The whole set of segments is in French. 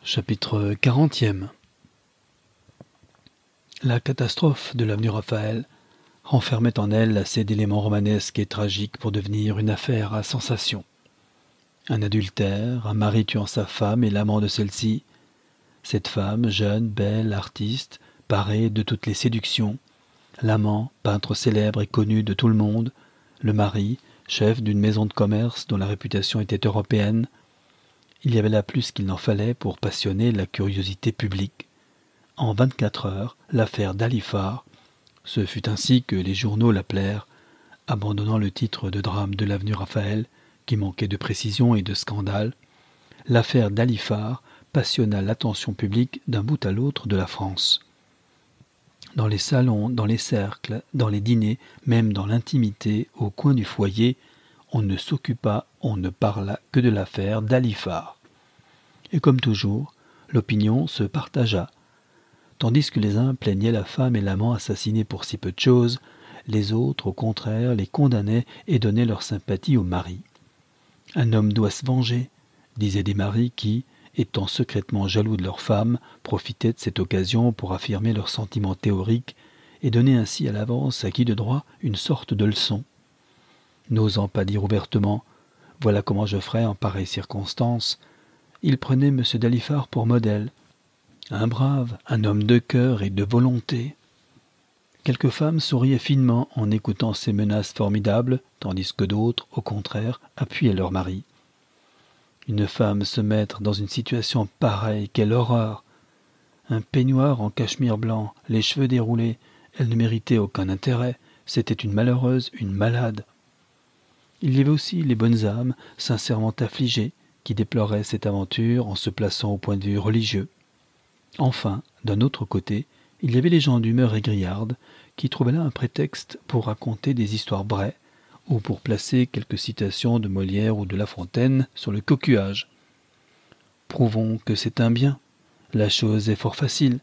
Chapitre 40e. La catastrophe de l'avenue Raphaël renfermait en elle assez d'éléments romanesques et tragiques pour devenir une affaire à sensation. Un adultère, un mari tuant sa femme et l'amant de celle-ci, cette femme, jeune, belle, artiste, parée de toutes les séductions, l'amant, peintre célèbre et connu de tout le monde, le mari, chef d'une maison de commerce dont la réputation était européenne. Il y avait là plus qu'il n'en fallait pour passionner la curiosité publique. En 24 heures, l'affaire d'Alifard, ce fut ainsi que les journaux l'appelèrent, abandonnant le titre de drame de l'avenue Raphaël, qui manquait de précision et de scandale, l'affaire d'Alifard passionna l'attention publique d'un bout à l'autre de la France. Dans les salons, dans les cercles, dans les dîners, même dans l'intimité, au coin du foyer, on ne s'occupa, on ne parla que de l'affaire d'Alifard. Et comme toujours, l'opinion se partagea. Tandis que les uns plaignaient la femme et l'amant assassinés pour si peu de choses, les autres, au contraire, les condamnaient et donnaient leur sympathie au mari. Un homme doit se venger, disaient des maris qui, étant secrètement jaloux de leur femme, profitaient de cette occasion pour affirmer leurs sentiments théoriques et donner ainsi à l'avance à qui de droit une sorte de leçon. N'osant pas dire ouvertement « Voilà comment je ferais en pareille circonstance », il prenait M. d'Alifard pour modèle. Un brave, un homme de cœur et de volonté. Quelques femmes souriaient finement en écoutant ces menaces formidables, tandis que d'autres, au contraire, appuyaient leur mari. Une femme se mettre dans une situation pareille, quelle horreur! Un peignoir en cachemire blanc, les cheveux déroulés, elle ne méritait aucun intérêt, c'était une malheureuse, une malade. Il y avait aussi les bonnes âmes, sincèrement affligées, qui déploraient cette aventure en se plaçant au point de vue religieux. Enfin, d'un autre côté, il y avait les gens d'humeur égrillarde, qui trouvaient là un prétexte pour raconter des histoires vraies, ou pour placer quelques citations de Molière ou de La Fontaine sur le coquuage. Prouvons que c'est un bien, la chose est fort facile.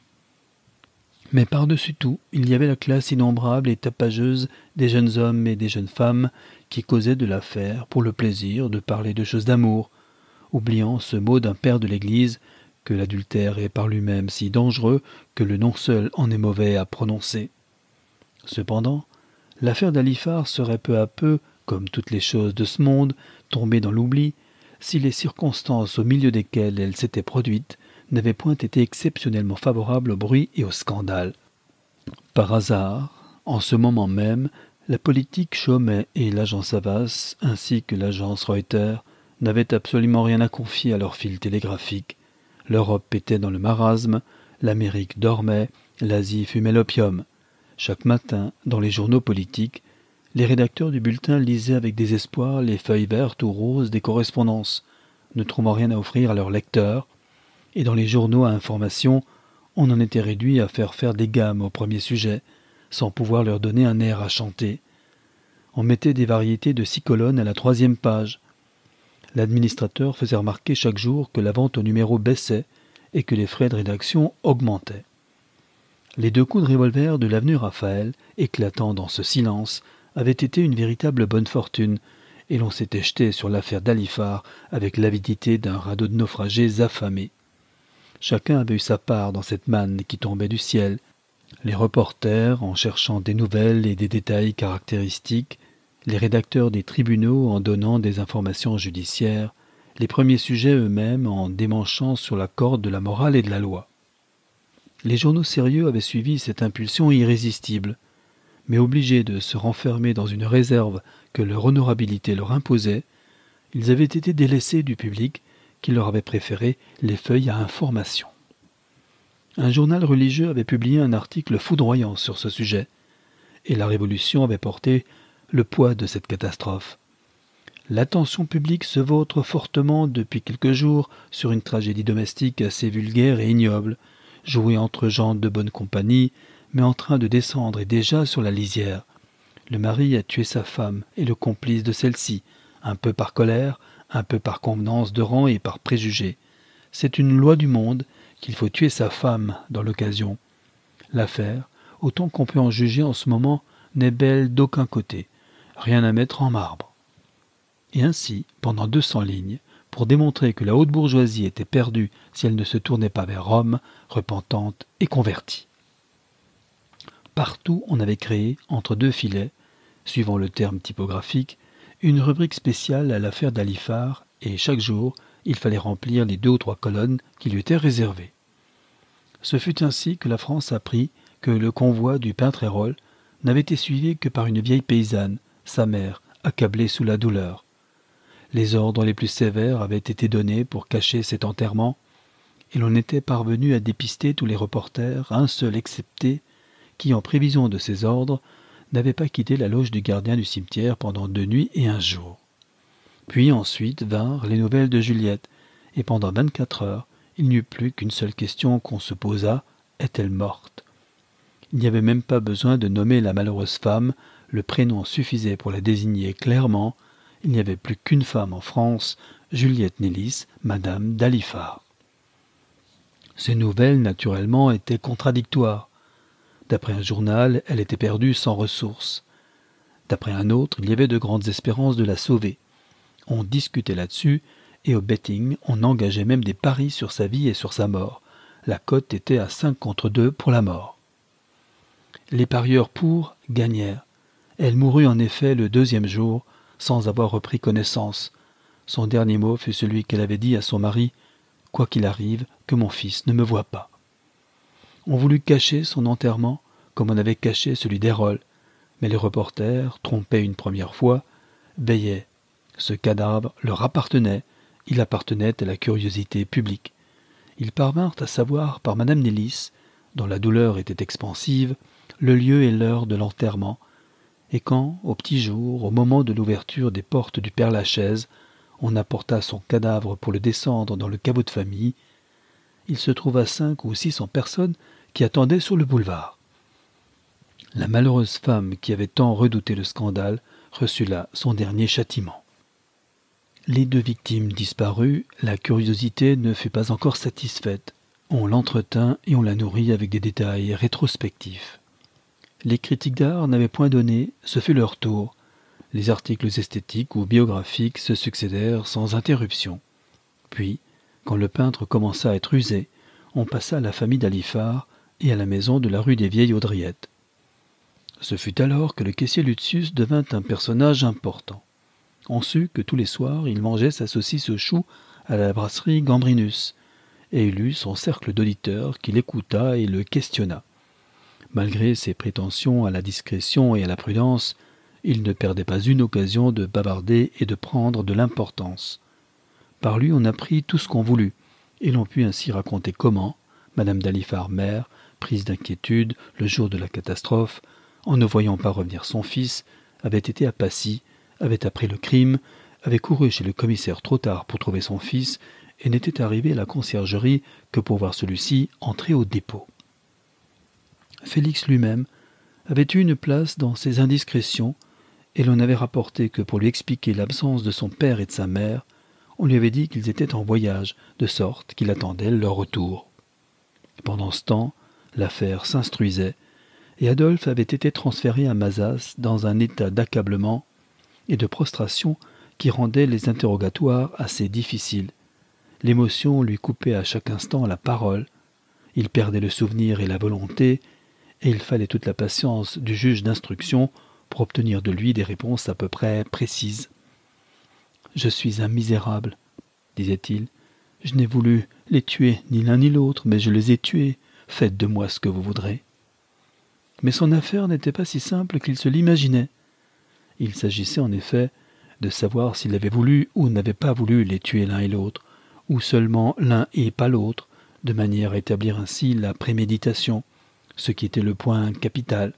Mais par-dessus tout, il y avait la classe innombrable et tapageuse des jeunes hommes et des jeunes femmes qui causaient de l'affaire pour le plaisir de parler de choses d'amour, oubliant ce mot d'un père de l'Église, que l'adultère est par lui-même si dangereux que le nom seul en est mauvais à prononcer. Cependant, l'affaire d'Alifard serait peu à peu, comme toutes les choses de ce monde, tombée dans l'oubli, si les circonstances au milieu desquelles elle s'était produite n'avaient point été exceptionnellement favorables au bruit et au scandale. Par hasard, en ce moment même, la politique Chaumet et l'agence Havas, ainsi que l'agence Reuters, n'avaient absolument rien à confier à leur fil télégraphique. L'Europe était dans le marasme, l'Amérique dormait, l'Asie fumait l'opium. Chaque matin, dans les journaux politiques, les rédacteurs du bulletin lisaient avec désespoir les feuilles vertes ou roses des correspondances, ne trouvant rien à offrir à leurs lecteurs, et dans les journaux à information, on en était réduit à faire des gammes au premier sujet, sans pouvoir leur donner un air à chanter. On mettait des variétés de 6 colonnes à la 3e page. L'administrateur faisait remarquer chaque jour que la vente au numéro baissait et que les frais de rédaction augmentaient. Les 2 coups de revolver de l'avenue Raphaël, éclatant dans ce silence, avaient été une véritable bonne fortune, et l'on s'était jeté sur l'affaire d'Alifard avec l'avidité d'un radeau de naufragés affamés. Chacun avait eu sa part dans cette manne qui tombait du ciel. Les reporters en cherchant des nouvelles et des détails caractéristiques, les rédacteurs des tribunaux en donnant des informations judiciaires, les premiers sujets eux-mêmes en démanchant sur la corde de la morale et de la loi. Les journaux sérieux avaient suivi cette impulsion irrésistible, mais obligés de se renfermer dans une réserve que leur honorabilité leur imposait, ils avaient été délaissés du public qui leur avait préféré les feuilles à information. Un journal religieux avait publié un article foudroyant sur ce sujet, et la Révolution avait porté le poids de cette catastrophe. L'attention publique se vautre fortement depuis quelques jours sur une tragédie domestique assez vulgaire et ignoble, jouée entre gens de bonne compagnie, mais en train de descendre et déjà sur la lisière. Le mari a tué sa femme et le complice de celle-ci, un peu par colère, un peu par convenance de rang et par préjugé. C'est une loi du monde qu'il faut tuer sa femme dans l'occasion. L'affaire, autant qu'on peut en juger en ce moment, n'est belle d'aucun côté. Rien à mettre en marbre. Et ainsi, pendant 200 lignes, pour démontrer que la haute bourgeoisie était perdue si elle ne se tournait pas vers Rome, repentante et convertie. Partout on avait créé, entre deux filets, suivant le terme typographique, une rubrique spéciale à l'affaire d'Alifard, et chaque jour, il fallait remplir les 2 ou 3 colonnes qui lui étaient réservées. Ce fut ainsi que la France apprit que le convoi du peintre Hérol n'avait été suivi que par une vieille paysanne, sa mère, accablée sous la douleur. Les ordres les plus sévères avaient été donnés pour cacher cet enterrement, et l'on était parvenu à dépister tous les reporters, un seul excepté, qui, en prévision de ces ordres, n'avait pas quitté la loge du gardien du cimetière pendant 2 nuits et 1 jour. Puis ensuite vinrent les nouvelles de Juliette, et pendant 24 heures, il n'y eut plus qu'une seule question qu'on se posa, est-elle morte ? Il n'y avait même pas besoin de nommer la malheureuse femme, le prénom suffisait pour la désigner clairement, il n'y avait plus qu'une femme en France, Juliette Nélis, Madame d'Alifard. Ces nouvelles, naturellement, étaient contradictoires. D'après un journal, elle était perdue sans ressources. D'après un autre, il y avait de grandes espérances de la sauver. On discutait là-dessus, et au betting, on engageait même des paris sur sa vie et sur sa mort. La cote était à 5 contre 2 pour la mort. Les parieurs pour gagnèrent. Elle mourut en effet le 2e jour, sans avoir repris connaissance. Son dernier mot fut celui qu'elle avait dit à son mari, « Quoi qu'il arrive, que mon fils ne me voie pas ». On voulut cacher son enterrement, comme on avait caché celui d'Hérol, mais les reporters, trompés une première fois, veillaient. Ce cadavre leur appartenait, il appartenait à la curiosité publique. Ils parvinrent à savoir par Madame Nélis, dont la douleur était expansive, le lieu et l'heure de l'enterrement, et quand, au petit jour, au moment de l'ouverture des portes du Père-Lachaise, on apporta son cadavre pour le descendre dans le caveau de famille, il se trouva 500 ou 600 personnes qui attendaient sur le boulevard. La malheureuse femme qui avait tant redouté le scandale reçut là son dernier châtiment. Les 2 victimes disparues, la curiosité ne fut pas encore satisfaite. On l'entretint et on la nourrit avec des détails rétrospectifs. Les critiques d'art n'avaient point donné, ce fut leur tour. Les articles esthétiques ou biographiques se succédèrent sans interruption. Puis, quand le peintre commença à être usé, on passa à la famille d'Alifard et à la maison de la rue des Vieilles Haudriettes. Ce fut alors que le caissier Lucius devint un personnage important. On sut que tous les soirs il mangeait sa saucisse au chou à la brasserie Gambrinus, et il eut son cercle d'auditeurs qui l'écouta et le questionna. Malgré ses prétentions à la discrétion et à la prudence, il ne perdait pas une occasion de bavarder et de prendre de l'importance. Par lui on apprit tout ce qu'on voulut, et l'on put ainsi raconter comment, Madame d'Alifard mère, prise d'inquiétude le jour de la catastrophe, en ne voyant pas revenir son fils, avait été à Passy, avait appris le crime, avait couru chez le commissaire trop tard pour trouver son fils, et n'était arrivé à la conciergerie que pour voir celui-ci entrer au dépôt. Félix lui-même avait eu une place dans ces indiscrétions, et l'on avait rapporté que pour lui expliquer l'absence de son père et de sa mère, on lui avait dit qu'ils étaient en voyage, de sorte qu'il attendait leur retour. Pendant ce temps, l'affaire s'instruisait, et Adolphe avait été transféré à Mazas dans un état d'accablement et de prostration qui rendait les interrogatoires assez difficiles. L'émotion lui coupait à chaque instant la parole, il perdait le souvenir et la volonté, et il fallait toute la patience du juge d'instruction pour obtenir de lui des réponses à peu près précises. « Je suis un misérable, » disait-il. « Je n'ai voulu les tuer ni l'un ni l'autre, mais je les ai tués. Faites de moi ce que vous voudrez. » Mais son affaire n'était pas si simple qu'il se l'imaginait. Il s'agissait en effet de savoir s'il avait voulu ou n'avait pas voulu les tuer l'un et l'autre, ou seulement l'un et pas l'autre, de manière à établir ainsi la préméditation, ce qui était le point capital.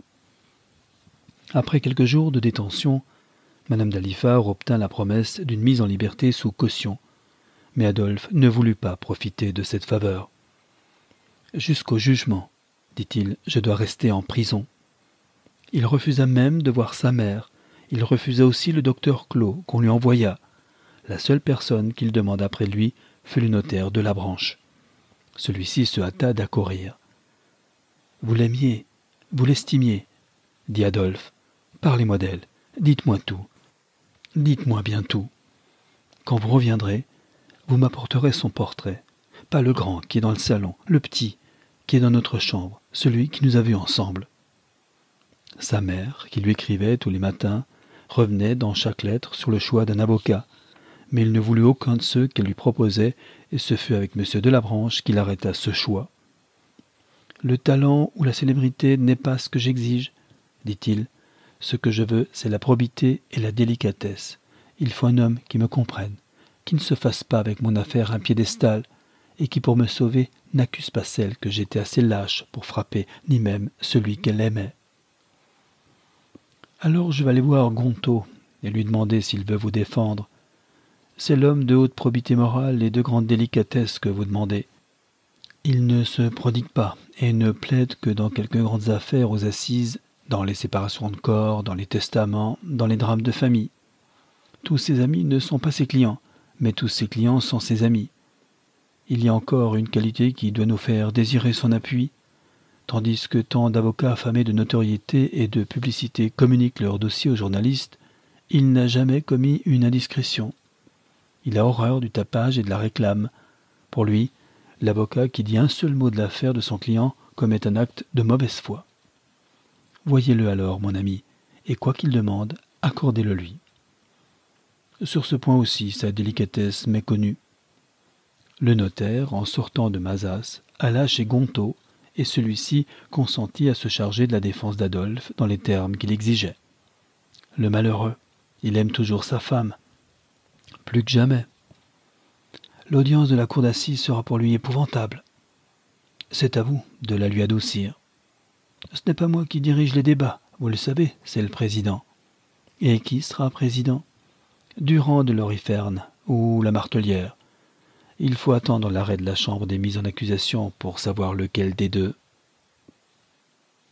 Après quelques jours de détention, Madame d'Alifard obtint la promesse d'une mise en liberté sous caution, mais Adolphe ne voulut pas profiter de cette faveur. « Jusqu'au jugement, dit-il, je dois rester en prison. » Il refusa même de voir sa mère. Il refusa aussi le docteur Clos qu'on lui envoya. La seule personne qu'il demanda près de lui fut le notaire de la branche. Celui-ci se hâta d'accourir. « Vous l'aimiez, vous l'estimiez, » dit Adolphe. « Parlez-moi d'elle, dites-moi tout. Dites-moi bien tout. Quand vous reviendrez, vous m'apporterez son portrait. Pas le grand qui est dans le salon, le petit qui est dans notre chambre, celui qui nous a vus ensemble. » Sa mère, qui lui écrivait tous les matins, revenait dans chaque lettre sur le choix d'un avocat, mais il ne voulut aucun de ceux qu'elle lui proposait, et ce fut avec M. Delabranche qu'il arrêta ce choix. « Le talent ou la célébrité n'est pas ce que j'exige, dit-il. Ce que je veux, c'est la probité et la délicatesse. Il faut un homme qui me comprenne, qui ne se fasse pas avec mon affaire un piédestal, et qui, pour me sauver, n'accuse pas celle que j'étais assez lâche pour frapper, ni même celui qu'elle aimait. Alors je vais aller voir Gontaut et lui demander s'il veut vous défendre. C'est l'homme de haute probité morale et de grande délicatesse que vous demandez. Il ne se prodigue pas et ne plaide que dans quelques grandes affaires aux assises, dans les séparations de corps, dans les testaments, dans les drames de famille. Tous ses amis ne sont pas ses clients, mais tous ses clients sont ses amis. Il y a encore une qualité qui doit nous faire désirer son appui, tandis que tant d'avocats affamés de notoriété et de publicité communiquent leurs dossiers aux journalistes, il n'a jamais commis une indiscrétion. Il a horreur du tapage et de la réclame. Pour lui, l'avocat qui dit un seul mot de l'affaire de son client commet un acte de mauvaise foi. Voyez-le alors, mon ami, et quoi qu'il demande, accordez-le lui. Sur ce point aussi, sa délicatesse m'est connue. Le notaire, en sortant de Mazas, alla chez Gontaut, et celui-ci consentit à se charger de la défense d'Adolphe dans les termes qu'il exigeait. Le malheureux, il aime toujours sa femme, plus que jamais. L'audience de la cour d'assises sera pour lui épouvantable. C'est à vous de la lui adoucir. Ce n'est pas moi qui dirige les débats, vous le savez, c'est le président. Et qui sera président? Durand de l'Oriferne ou la Martellière. Il faut attendre l'arrêt de la chambre des mises en accusation pour savoir lequel des deux.